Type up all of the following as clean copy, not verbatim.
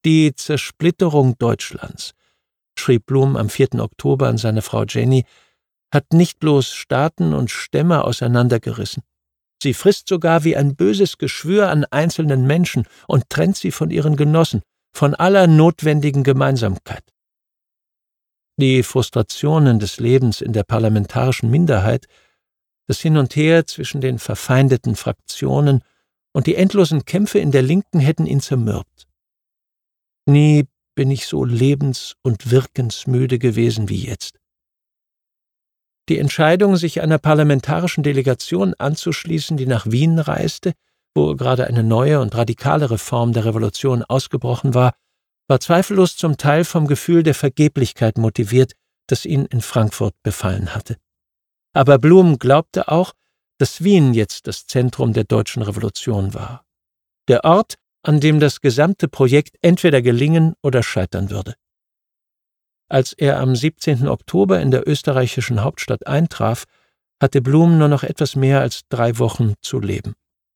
Die Zersplitterung Deutschlands, schrieb Blum am 4. Oktober an seine Frau Jenny, hat nicht bloß Staaten und Stämme auseinandergerissen. Sie frisst sogar wie ein böses Geschwür an einzelnen Menschen und trennt sie von ihren Genossen, von aller notwendigen Gemeinsamkeit. Die Frustrationen des Lebens in der parlamentarischen Minderheit, das Hin und Her zwischen den verfeindeten Fraktionen und die endlosen Kämpfe in der Linken hätten ihn zermürbt. Nie bin ich so lebens- und wirkensmüde gewesen wie jetzt. Die Entscheidung, sich einer parlamentarischen Delegation anzuschließen, die nach Wien reiste, wo gerade eine neue und radikalere Form der Revolution ausgebrochen war zweifellos zum Teil vom Gefühl der Vergeblichkeit motiviert, das ihn in Frankfurt befallen hatte. Aber Blum glaubte auch, dass Wien jetzt das Zentrum der deutschen Revolution war. Der Ort, an dem das gesamte Projekt entweder gelingen oder scheitern würde. Als er am 17. Oktober in der österreichischen Hauptstadt eintraf, hatte Blum nur noch etwas mehr als 3 Wochen zu leben.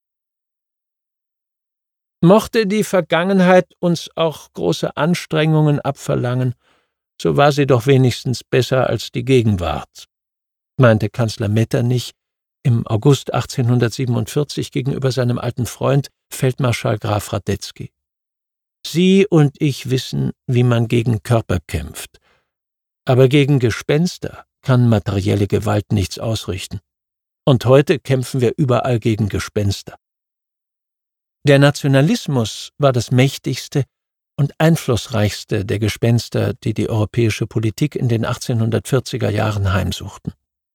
Mochte die Vergangenheit uns auch große Anstrengungen abverlangen, so war sie doch wenigstens besser als die Gegenwart, meinte Kanzler Metternich im August 1847 gegenüber seinem alten Freund Feldmarschall Graf Radetzky. Sie und ich wissen, wie man gegen Körper kämpft, aber gegen Gespenster kann materielle Gewalt nichts ausrichten. Und heute kämpfen wir überall gegen Gespenster. Der Nationalismus war das mächtigste und einflussreichste der Gespenster, die die europäische Politik in den 1840er Jahren heimsuchten.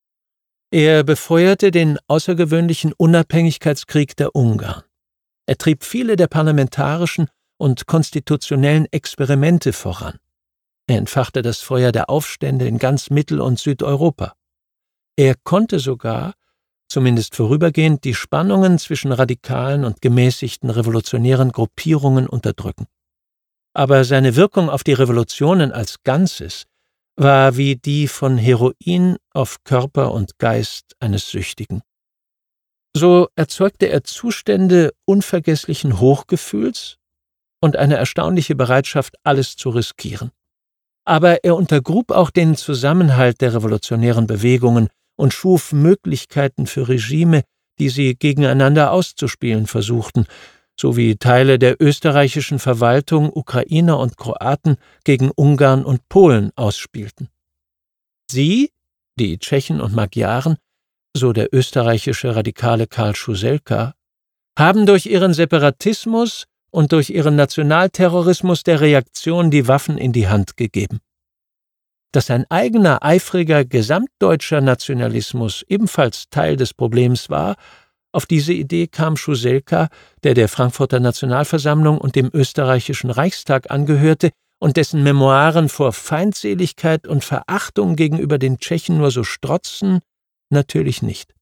Er befeuerte den außergewöhnlichen Unabhängigkeitskrieg der Ungarn. Er trieb viele der parlamentarischen und konstitutionellen Experimente voran. Er entfachte das Feuer der Aufstände in ganz Mittel- und Südeuropa. Er konnte sogar, zumindest vorübergehend, die Spannungen zwischen radikalen und gemäßigten revolutionären Gruppierungen unterdrücken. Aber seine Wirkung auf die Revolutionen als Ganzes war wie die von Heroin auf Körper und Geist eines Süchtigen. So erzeugte er Zustände unvergesslichen Hochgefühls und eine erstaunliche Bereitschaft, alles zu riskieren. Aber er untergrub auch den Zusammenhalt der revolutionären Bewegungen und schuf Möglichkeiten für Regime, die sie gegeneinander auszuspielen versuchten, sowie Teile der österreichischen Verwaltung Ukrainer und Kroaten gegen Ungarn und Polen ausspielten. Sie, die Tschechen und Magyaren, so der österreichische Radikale Karl Schuselka, haben durch ihren Separatismus und durch ihren Nationalterrorismus der Reaktion die Waffen in die Hand gegeben. Dass ein eigener, eifriger, gesamtdeutscher Nationalismus ebenfalls Teil des Problems war, auf diese Idee kam Schuselka, der Frankfurter Nationalversammlung und dem österreichischen Reichstag angehörte und dessen Memoiren vor Feindseligkeit und Verachtung gegenüber den Tschechen nur so strotzen, natürlich nicht.